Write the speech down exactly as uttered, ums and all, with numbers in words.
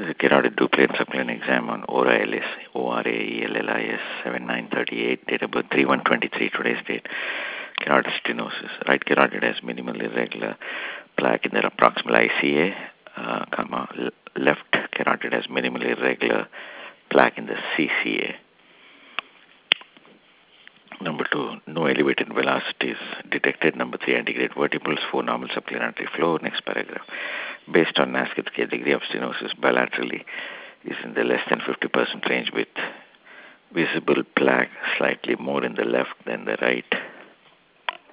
a carotid duplicate subclinic exam on Oraellis, O R A E L L I S, seven nine thirty-eight, date of birth three one twenty-three, today's date. Carotid stenosis. Right carotid has minimal irregular plaque in the proximal I C A, uh, comma, left carotid has minimal irregular plaque in the C C A. Number two, no elevated velocities detected. Number three, antegrade vertebrals, four, normal subclinic flow. Next paragraph. Based on NASCAR scale, degree of stenosis bilaterally is in the less than fifty percent range with visible plaque slightly more in the left than the right.